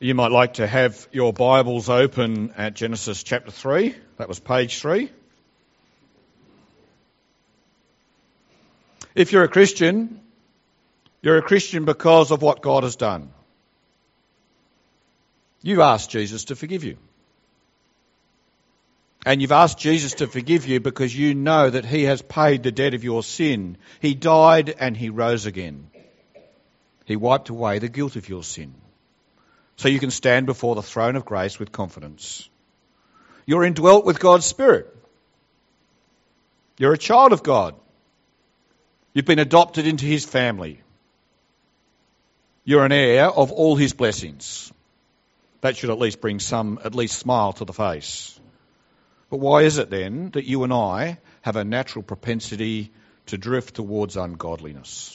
You might like to have your Bibles open at Genesis chapter 3. That was page 3. If you're a Christian because of what God has done. You've asked Jesus to forgive you. And you've asked Jesus to forgive you because you know that he has paid the debt of your sin. He died and he rose again. He wiped away the guilt of your sin. So you can stand before the throne of grace with confidence. You're indwelt with God's Spirit. You're a child of God. You've been adopted into his family. You're an heir of all his blessings. That should at least bring some smile to the face. But why is it then that you and I have a natural propensity to drift towards ungodliness?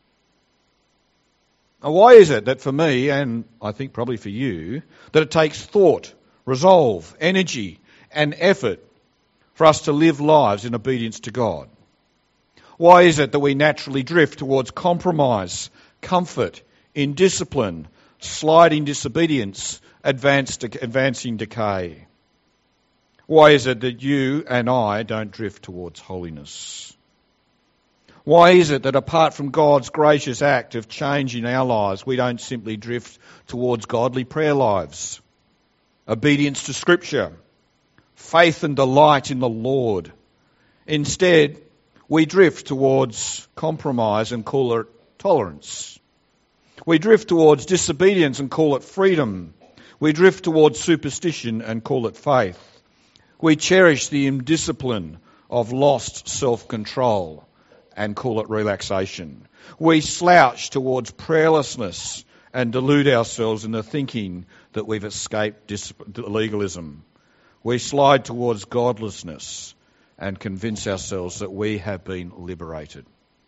Now, why is it that for me, and I think probably for you, that it takes thought, resolve, energy and effort for us to live lives in obedience to God? Why is it that we naturally drift towards compromise, comfort, indiscipline, sliding disobedience, advancing decay? Why is it that you and I don't drift towards holiness? Why is it that apart from God's gracious act of change in our lives, we don't simply drift towards godly prayer lives, obedience to Scripture, faith and delight in the Lord? Instead, we drift towards compromise and call it tolerance. We drift towards disobedience and call it freedom. We drift towards superstition and call it faith. We cherish the indiscipline of lost self-control and call it relaxation. We slouch towards prayerlessness and delude ourselves into thinking that we've escaped legalism. We slide towards godlessness and convince ourselves that we have been liberated.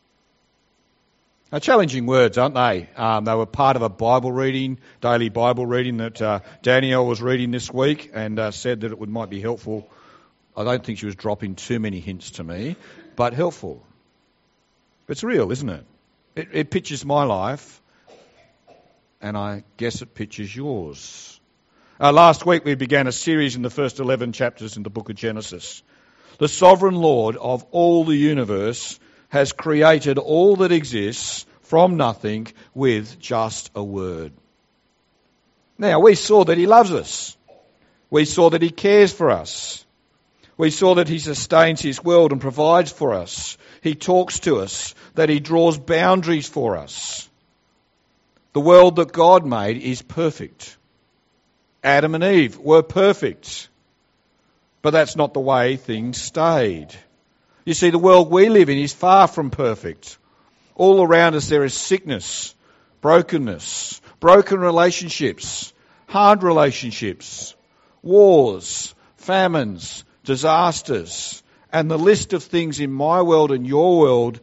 Now, challenging words, aren't they? They were part of a Bible reading, daily Bible reading that Danielle was reading this week and said that it might be helpful. I don't think she was dropping too many hints to me, but helpful. It's real, isn't it? It pictures my life, and I guess it pictures yours. Last week we began a series in the first 11 chapters in the book of Genesis. The sovereign Lord of all the universe has created all that exists from nothing with just a word. Now, we saw that he loves us. We saw that he cares for us. We saw that he sustains his world and provides for us. He talks to us, that he draws boundaries for us. The world that God made is perfect. Adam and Eve were perfect. But that's not the way things stayed. You see, the world we live in is far from perfect. All around us there is sickness, brokenness, broken relationships, hard relationships, wars, famines, disasters, and the list of things in my world and your world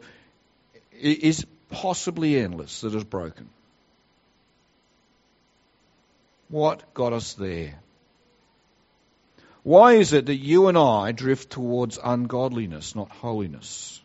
is possibly endless that is broken. What got us there? Why is it that you and I drift towards ungodliness, not holiness?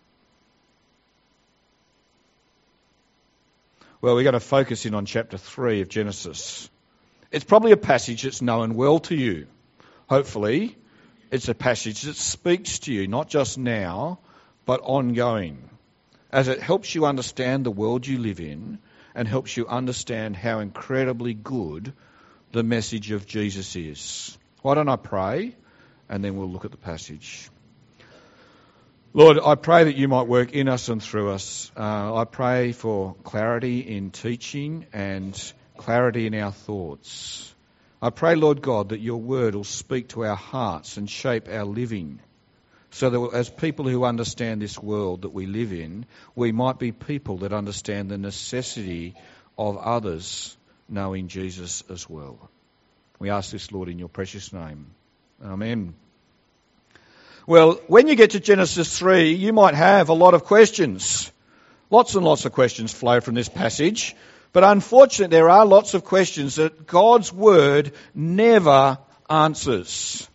Well, we're going to focus in on chapter 3 of Genesis. It's probably a passage that's known well to you. Hopefully, it's a passage that speaks to you, not just now, but ongoing, as it helps you understand the world you live in and helps you understand how incredibly good the message of Jesus is. Why don't I pray, and then we'll look at the passage. Lord, I pray that you might work in us and through us. I pray for clarity in teaching and clarity in our thoughts. I pray, Lord God, that your word will speak to our hearts and shape our living, so that as people who understand this world that we live in, we might be people that understand the necessity of others knowing Jesus as well. We ask this, Lord, in your precious name. Amen. Well, when you get to Genesis 3, you might have a lot of questions. Lots and lots of questions flow from this passage. But unfortunately, there are lots of questions that God's word never answers.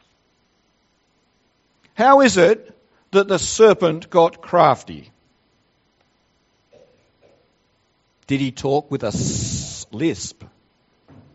How is it that the serpent got crafty? Did he talk with a lisp?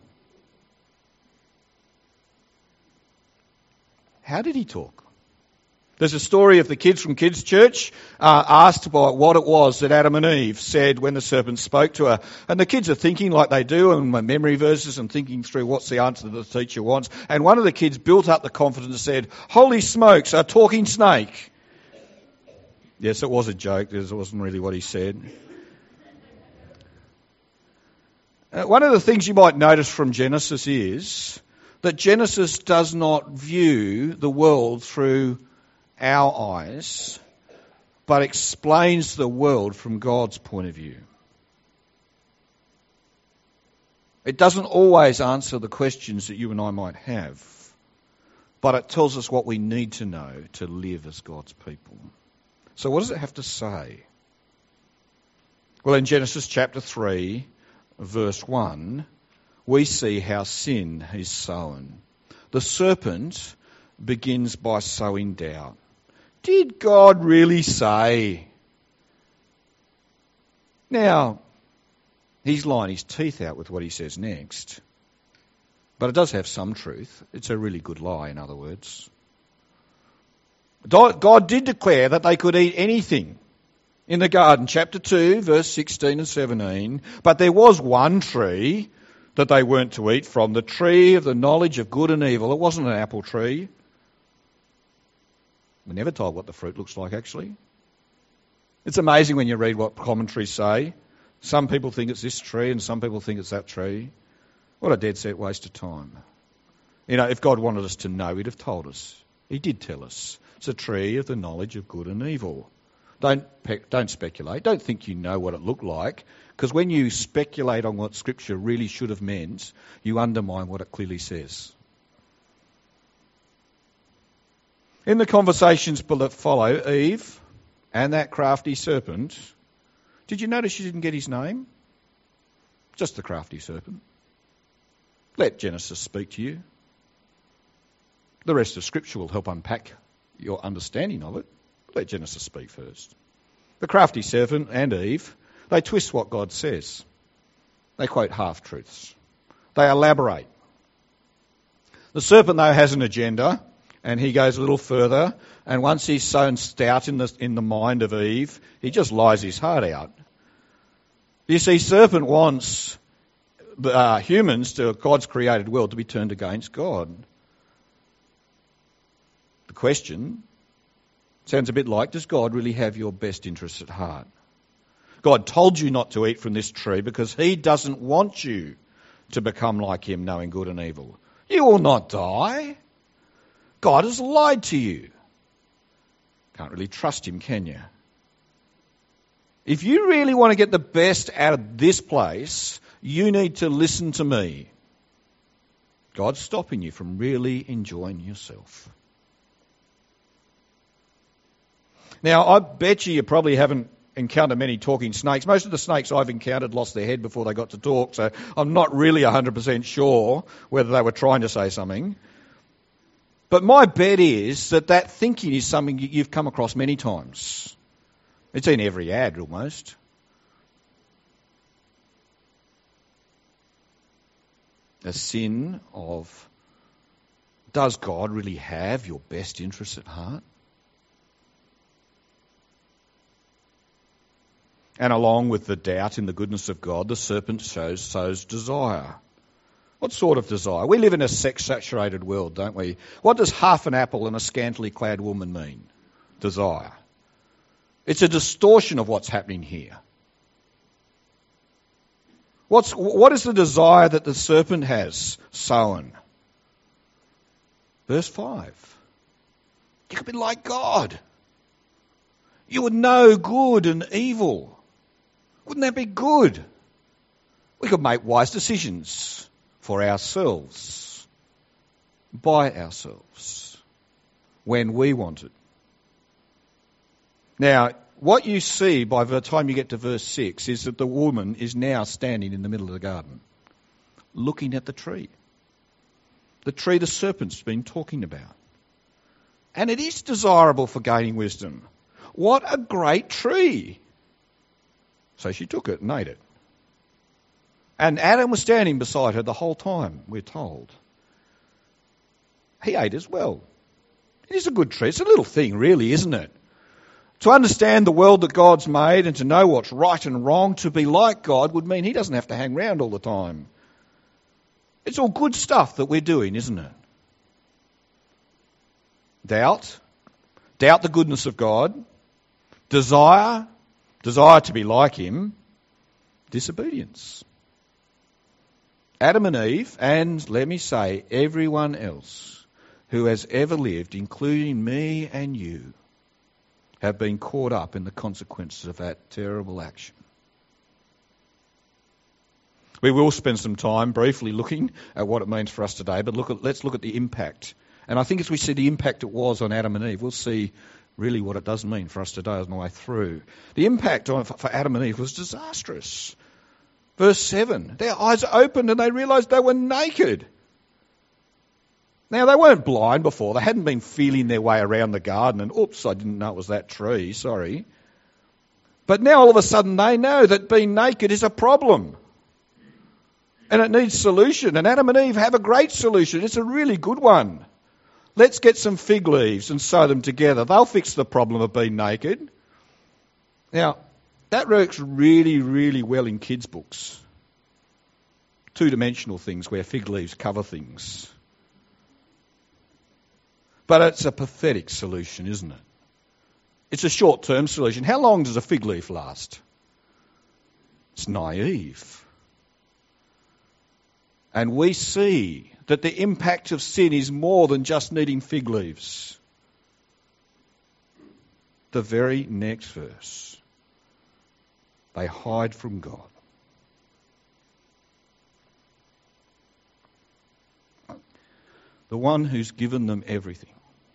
How did he talk? There's a story of the kids from Kids Church asked about what it was that Adam and Eve said when the serpent spoke to her. And the kids are thinking like they do, and my memory verses, and thinking through what's the answer that the teacher wants. And one of the kids built up the confidence and said, "Holy smokes, a talking snake." Yes, it was a joke. It wasn't really what he said. One of the things you might notice from Genesis is that Genesis does not view the world through our eyes, but explains the world from God's point of view. It doesn't always answer the questions that you and I might have, but it tells us what we need to know to live as God's people. So what does it have to say? Well, in Genesis chapter 3, verse 1, we see how sin is sown. The serpent begins by sowing doubt. Did God really say? Now, he's lying his teeth out with what he says next. But it does have some truth. It's a really good lie, in other words. God did declare that they could eat anything in the garden, chapter 2, verse 16 and 17. But there was one tree that they weren't to eat from, the tree of the knowledge of good and evil. It wasn't an apple tree. We're never told what the fruit looks like, actually. It's amazing when you read what commentaries say. Some people think it's this tree and some people think it's that tree. What a dead set waste of time. You know, if God wanted us to know, he'd have told us. He did tell us. It's a tree of the knowledge of good and evil. Don't speculate. Don't think you know what it looked like, because when you speculate on what Scripture really should have meant, you undermine what it clearly says. In the conversations that follow, Eve and that crafty serpent, did you notice she didn't get his name? Just the crafty serpent. Let Genesis speak to you. The rest of Scripture will help unpack your understanding of it. Let Genesis speak first. The crafty serpent and Eve, they twist what God says. They quote half-truths. They elaborate. The serpent, though, has an agenda, and he goes a little further, and once he's sown doubt in the mind of Eve, he just lies his heart out. You see, serpent wants humans to God's created world to be turned against God. The question sounds a bit like, does God really have your best interests at heart? God told you not to eat from this tree because he doesn't want you to become like him, knowing good and evil. You will not die. God has lied to you. Can't really trust him, can you? If you really want to get the best out of this place, you need to listen to me. God's stopping you from really enjoying yourself. Now, I bet you probably haven't encountered many talking snakes. Most of the snakes I've encountered lost their head before they got to talk, so I'm not really 100% sure whether they were trying to say something. But my bet is that thinking is something you've come across many times. It's in every ad almost. A sin of, does God really have your best interests at heart? And along with the doubt in the goodness of God, the serpent sows desire. What sort of desire? We live in a sex-saturated world, don't we? What does half an apple and a scantily clad woman mean? Desire. It's a distortion of what's happening here. What is the desire that the serpent has sown? Verse 5. You could be like God. You would know good and evil. Wouldn't that be good? We could make wise decisions for ourselves, by ourselves, when we want it. Now, what you see by the time you get to verse 6 is that the woman is now standing in the middle of the garden, looking at the tree the serpent's been talking about. And it is desirable for gaining wisdom. What a great tree! So she took it and ate it. And Adam was standing beside her the whole time, we're told. He ate as well. It is a good tree. It's a little thing, really, isn't it? To understand the world that God's made and to know what's right and wrong, to be like God, would mean he doesn't have to hang around all the time. It's all good stuff that we're doing, isn't it? Doubt the goodness of God, desire to be like him, disobedience. Adam and Eve, and let me say, everyone else who has ever lived, including me and you, have been caught up in the consequences of that terrible action. We will spend some time briefly looking at what it means for us today, but let's look at the impact. And I think as we see the impact it was on Adam and Eve, we'll see really what it does mean for us today on the way through. The impact for Adam and Eve was disastrous. Verse 7, their eyes opened and they realised they were naked. Now, they weren't blind before. They hadn't been feeling their way around the garden and, oops, I didn't know it was that tree, sorry. But now all of a sudden they know that being naked is a problem. And it needs solution. And Adam and Eve have a great solution. It's a really good one. Let's get some fig leaves and sew them together. They'll fix the problem of being naked. Now, that works really, really well in kids' books. Two-dimensional things where fig leaves cover things. But it's a pathetic solution, isn't it? It's a short-term solution. How long does a fig leaf last? It's naive. And we see that the impact of sin is more than just needing fig leaves. The very next verse. They hide from God. The one who's given them everything.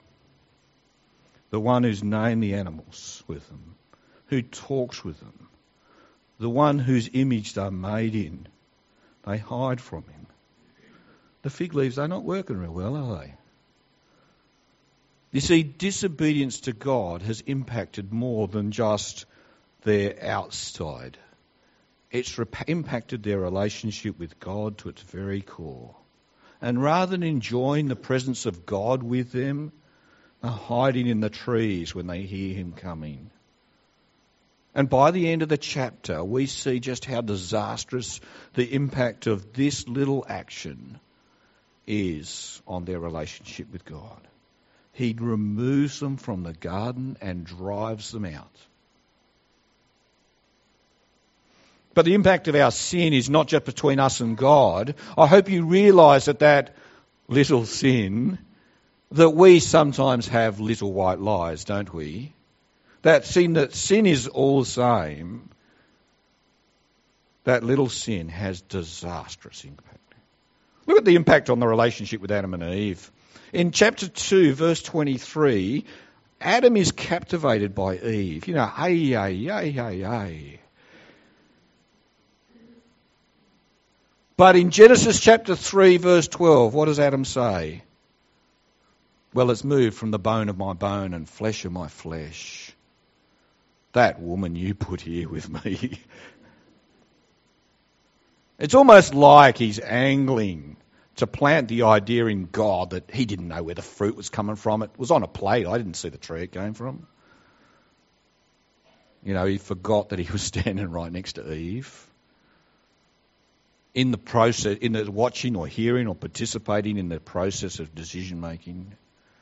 The one who's named the animals with them. Who talks with them. The one whose image they're made in. They hide from him. The fig leaves, they're not working real well, are they? You see, disobedience to God has impacted more than just their outside. It's impacted their relationship with God to its very core. And rather than enjoying the presence of God with them, they're hiding in the trees when they hear him coming. And by the end of the chapter, we see just how disastrous the impact of this little action is on their relationship with God. He removes them from the garden and drives them out. But the impact of our sin is not just between us and God. I hope you realise that little sin, that we sometimes have little white lies, don't we? That sin is all the same. That little sin has disastrous impact. Look at the impact on the relationship with Adam and Eve. In chapter 2, verse 23, Adam is captivated by Eve. You know, hey. But in Genesis chapter 3, verse 12, what does Adam say? Well, it's moved from the bone of my bone and flesh of my flesh. That woman you put here with me. It's almost like he's angling to plant the idea in God that he didn't know where the fruit was coming from. It was on a plate. I didn't see the tree it came from. You know, he forgot that he was standing right next to Eve. In the process, in the watching or hearing or participating in the process of decision making.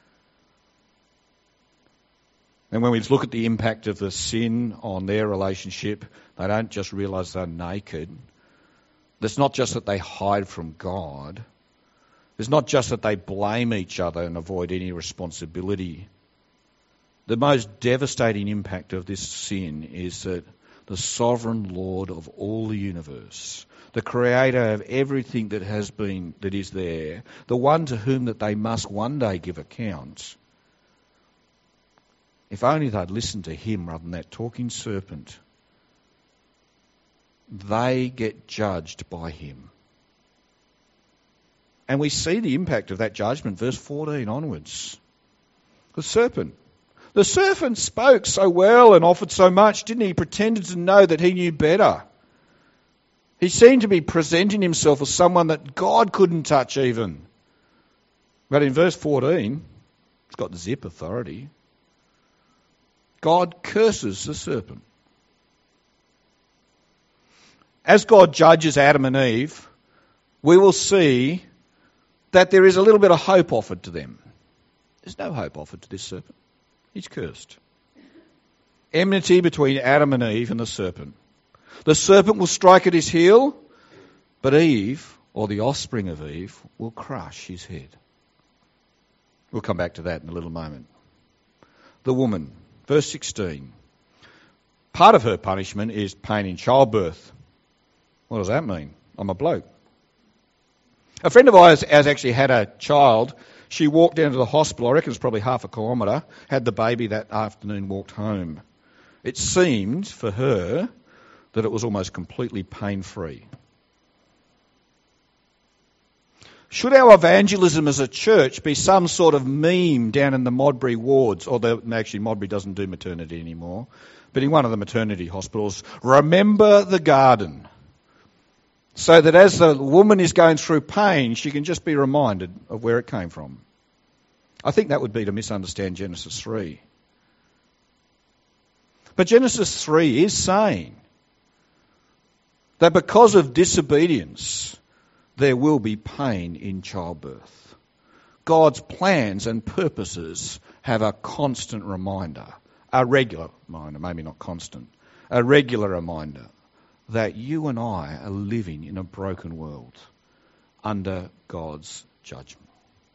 And when we look at the impact of the sin on their relationship, they don't just realise they're naked. It's not just that they hide from God. It's not just that they blame each other and avoid any responsibility. The most devastating impact of this sin is that the sovereign Lord of all the universe, the creator of everything that is there, the one to whom that they must one day give account, if only they'd listened to him rather than that talking serpent, they get judged by him. And we see the impact of that judgment, verse 14 onwards. The serpent spoke so well and offered so much, didn't he? He pretended to know that he knew better. He seemed to be presenting himself as someone that God couldn't touch even. But in verse 14, It's got zip authority. God curses the serpent. As God judges Adam and Eve, we will see that there is a little bit of hope offered to them. There's no hope offered to this serpent. He's cursed. Enmity between Adam and Eve and the serpent. The serpent will strike at his heel, but Eve, or the offspring of Eve, will crush his head. We'll come back to that in a little moment. The woman, verse 16. Part of her punishment is pain in childbirth. What does that mean? I'm a bloke. A friend of ours has actually had a child. She walked down to the hospital, I reckon it's probably half a kilometre, had the baby that afternoon, walked home. It seemed for her that it was almost completely pain-free. Should our evangelism as a church be some sort of meme down in the Modbury wards, actually Modbury doesn't do maternity anymore, but in one of the maternity hospitals, remember the garden, so that as the woman is going through pain, she can just be reminded of where it came from. I think that would be to misunderstand Genesis 3. But Genesis 3 is saying that because of disobedience, there will be pain in childbirth. God's plans and purposes have a constant reminder, a regular reminder, maybe not constant, a regular reminder that you and I are living in a broken world under God's judgment.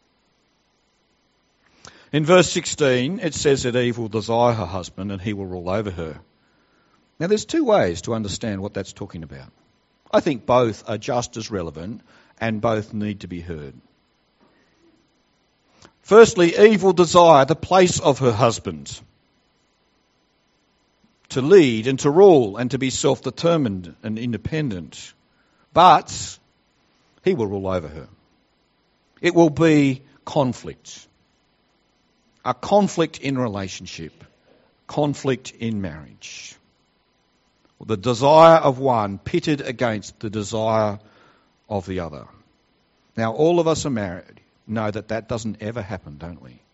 In verse 16, it says that Eve will desire her husband and he will rule over her. Now, there's two ways to understand what that's talking about. I think both are just as relevant and both need to be heard. Firstly, Eve will desire the place of her husband, to lead and to rule and to be self-determined and independent. But he will rule over her. It will be conflict. A conflict in relationship. Conflict in marriage. The desire of one pitted against the desire of the other. Now, all of us are married know that doesn't ever happen, don't we?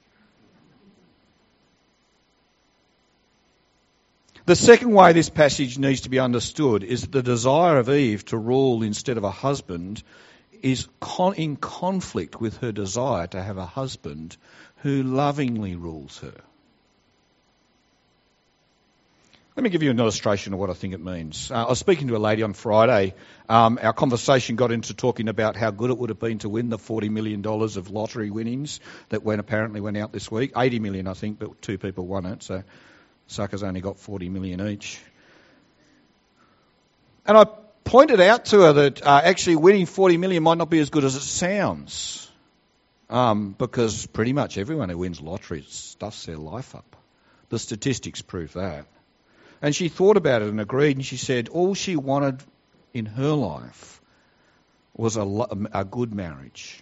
The second way this passage needs to be understood is that the desire of Eve to rule instead of a husband is in conflict with her desire to have a husband who lovingly rules her. Let me give you an illustration of what I think it means. I was speaking to a lady on Friday. Our conversation got into talking about how good it would have been to win the $40 million of lottery winnings that apparently went out this week. 80 million, I think, but 2 people won it, so suckers only got 40 million each. And I pointed out to her that actually winning 40 million might not be as good as it sounds, because pretty much everyone who wins lottery stuffs their life up. The statistics prove that. And she thought about it and agreed, and she said all she wanted in her life was a good marriage.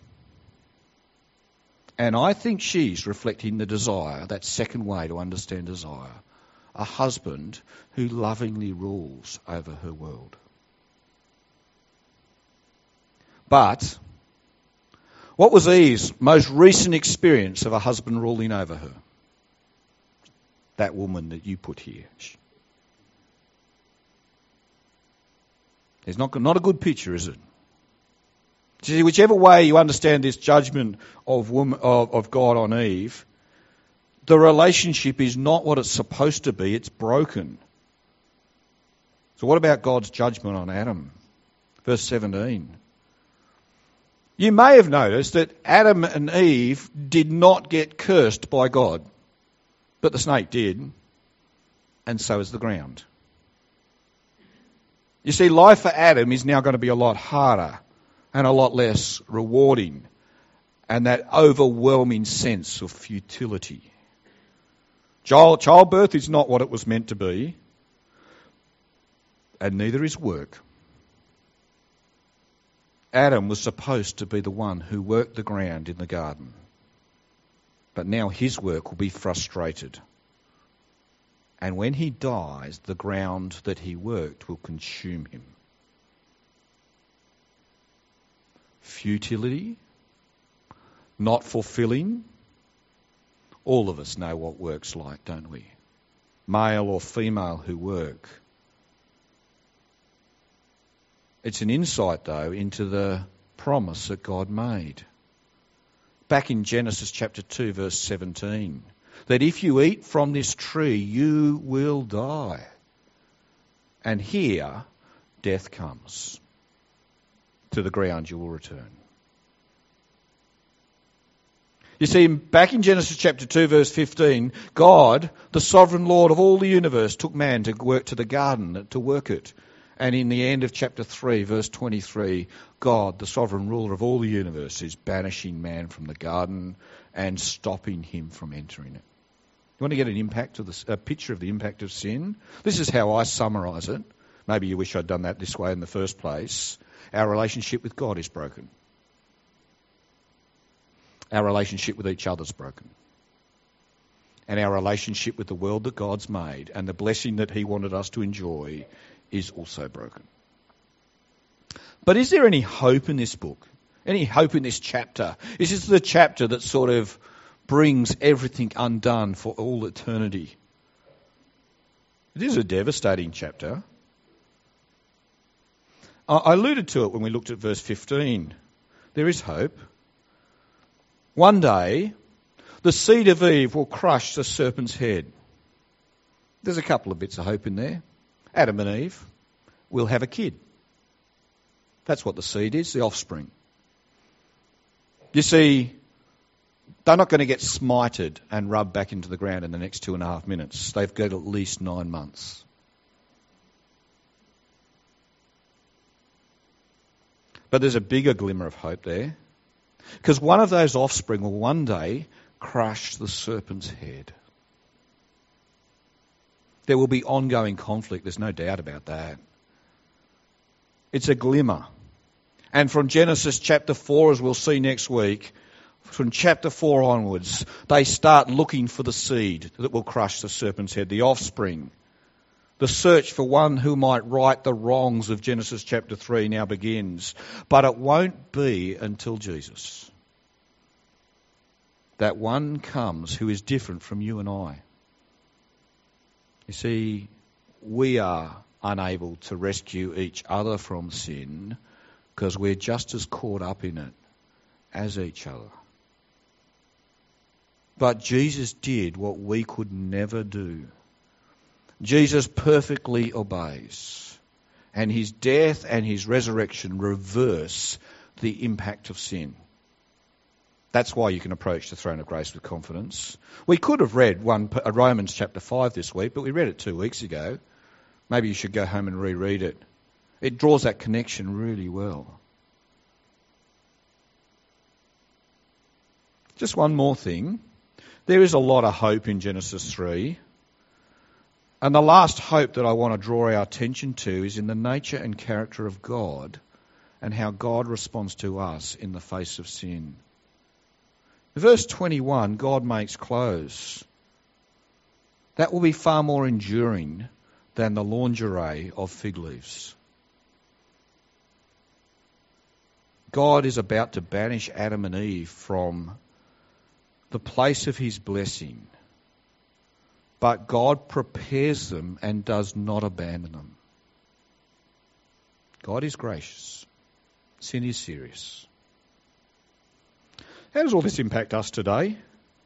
And I think she's reflecting the desire, that second way to understand desire, a husband who lovingly rules over her world. But what was Eve's most recent experience of a husband ruling over her? That woman that you put here. It's not a good picture, is it? See, whichever way you understand this judgment of God on Eve, the relationship is not what it's supposed to be. It's broken. So what about God's judgment on Adam? Verse 17. You may have noticed that Adam and Eve did not get cursed by God, but the snake did, and so is the ground. You see, life for Adam is now going to be a lot harder and a lot less rewarding, and that overwhelming sense of futility. Childbirth is not what it was meant to be, and neither is work. Adam was supposed to be the one who worked the ground in the garden, but now his work will be frustrated. And when he dies, the ground that he worked will consume him. Futility, not fulfilling, All of us know what work's like, don't we? Male or female who work. It's an insight, though, into the promise that God made. Back in Genesis chapter 2, verse 17, that if you eat from this tree, you will die. And here, death comes. To the ground you will return. You see, back in Genesis chapter 2, verse 15, God, the sovereign Lord of all the universe, took man to work to the garden, to work it. And in the end of chapter 3, verse 23, God, the sovereign ruler of all the universe, is banishing man from the garden and stopping him from entering it. You want to get a picture of the impact of sin? This is how I summarise it. Maybe you wish I'd done that this way in the first place. Our relationship with God is broken. Our relationship with each other is broken. And our relationship with the world that God's made and the blessing that he wanted us to enjoy is also broken. But is there any hope in this book? Any hope in this chapter? Is this the chapter that sort of brings everything undone for all eternity? It is a devastating chapter. I alluded to it when we looked at verse 15. There is hope. One day, the seed of Eve will crush the serpent's head. There's a couple of bits of hope in there. Adam and Eve will have a kid. That's what the seed is, the offspring. You see, they're not going to get smited and rubbed back into the ground in the next 2.5 minutes. They've got at least 9 months. But there's a bigger glimmer of hope there. Because one of those offspring will one day crush the serpent's head. There will be ongoing conflict, there's no doubt about that. It's a glimmer. And from Genesis chapter 4, as we'll see next week, from chapter 4 onwards, they start looking for the seed that will crush the serpent's head, the offspring. The search for one who might right the wrongs of Genesis chapter 3 now begins. But it won't be until Jesus. That one comes who is different from you and I. You see, we are unable to rescue each other from sin because we're just as caught up in it as each other. But Jesus did what we could never do. Jesus perfectly obeys, and his death and his resurrection reverse the impact of sin. That's why you can approach the throne of grace with confidence. We could have read Romans chapter 5 this week, but we read it 2 weeks ago. Maybe you should go home and reread it. It draws that connection really well. Just one more thing. There is a lot of hope in Genesis 3. And the last hope that I want to draw our attention to is in the nature and character of God and how God responds to us in the face of sin. In verse 21, God makes clothes. That will be far more enduring than the lingerie of fig leaves. God is about to banish Adam and Eve from the place of his blessing. But God prepares them and does not abandon them. God is gracious. Sin is serious. How does all this impact us today?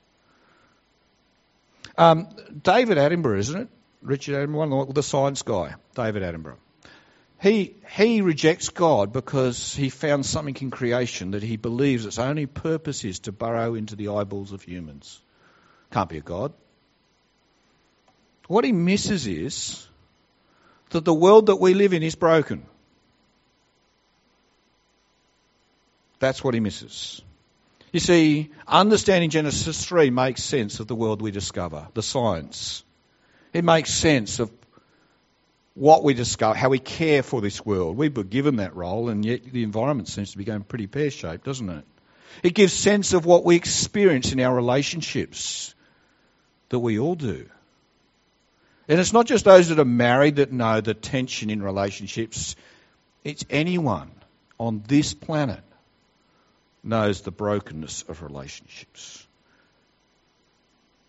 David Attenborough, isn't it? Richard Attenborough, the science guy, David Attenborough. He rejects God because he found something in creation that he believes its only purpose is to burrow into the eyeballs of humans. Can't be a God. What he misses is that the world that we live in is broken. That's what he misses. You see, understanding Genesis 3 makes sense of the world we discover, the science. It makes sense of what we discover, how we care for this world. We were given that role, and yet the environment seems to be going pretty pear-shaped, doesn't it? It gives sense of what we experience in our relationships, that we all do. And it's not just those that are married that know the tension in relationships. It's anyone on this planet knows the brokenness of relationships.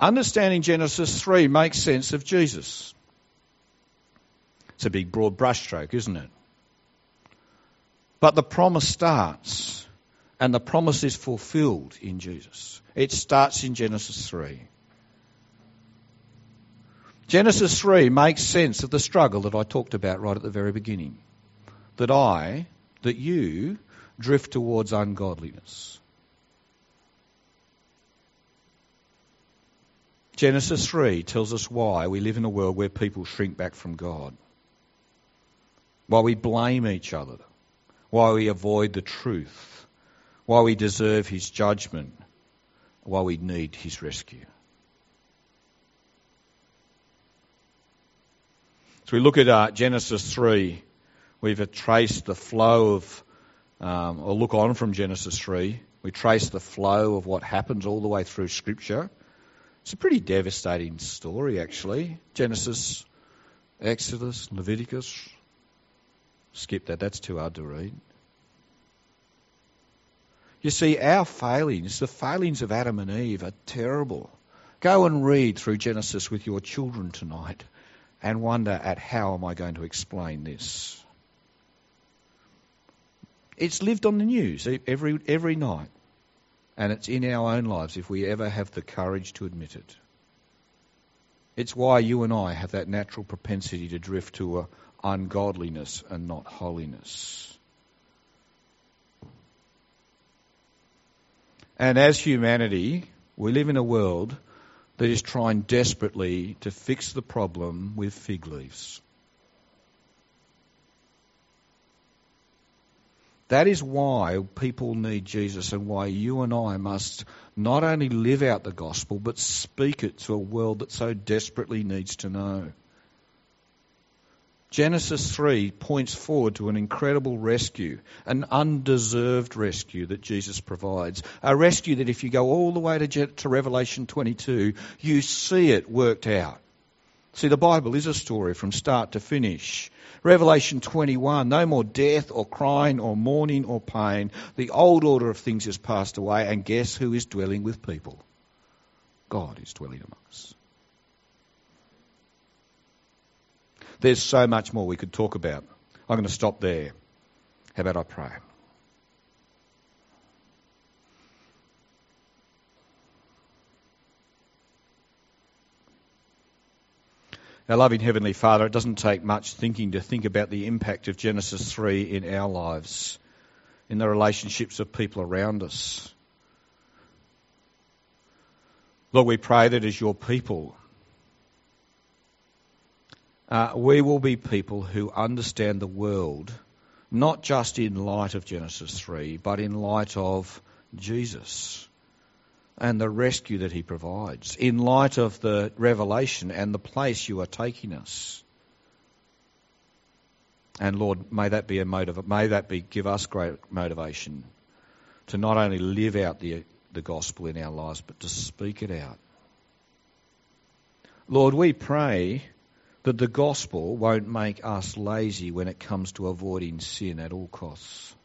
Understanding Genesis 3 makes sense of Jesus. It's a big broad brushstroke, isn't it? But the promise starts, and the promise is fulfilled in Jesus. It starts in Genesis 3. Genesis 3 makes sense of the struggle that I talked about right at the very beginning. That you drift towards ungodliness. Genesis 3 tells us why we live in a world where people shrink back from God. Why we blame each other. Why we avoid the truth. Why we deserve his judgment. Why we need his rescue. So we look at Genesis 3. We've traced the flow of, or look on from Genesis 3. We trace the flow of what happens all the way through Scripture. It's a pretty devastating story, actually. Genesis, Exodus, Leviticus. Skip that, that's too hard to read. You see, our failings, the failings of Adam and Eve, are terrible. Go and read through Genesis with your children tonight and wonder at how am I going to explain this. It's lived on the news every night. And it's in our own lives if we ever have the courage to admit it. It's why you and I have that natural propensity to drift to ungodliness and not holiness. And as humanity, we live in a world that is trying desperately to fix the problem with fig leaves. That is why people need Jesus and why you and I must not only live out the gospel but speak it to a world that so desperately needs to know. Genesis 3 points forward to an incredible rescue, an undeserved rescue that Jesus provides. A rescue that if you go all the way to Revelation 22, you see it worked out. See, the Bible is a story from start to finish. Revelation 21, no more death or crying or mourning or pain. The old order of things has passed away, and guess who is dwelling with people? God is dwelling among us. There's so much more we could talk about. I'm going to stop there. How about I pray? Our loving Heavenly Father, it doesn't take much thinking to think about the impact of Genesis 3 in our lives, in the relationships of people around us. Lord, we pray that as your people, we will be people who understand the world, not just in light of Genesis 3, but in light of Jesus and the rescue that he provides, in light of the revelation and the place you are taking us. And Lord, may that be give us great motivation to not only live out the gospel in our lives, but to speak it out. Lord, we pray that the gospel won't make us lazy when it comes to avoiding sin at all costs.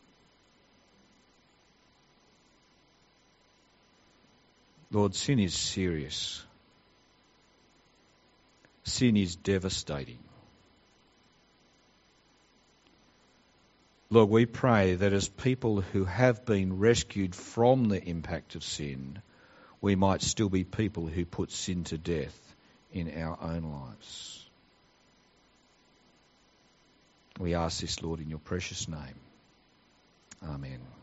Lord, sin is serious. Sin is devastating. Lord, we pray that as people who have been rescued from the impact of sin, we might still be people who put sin to death in our own lives. We ask this, Lord, in your precious name. Amen.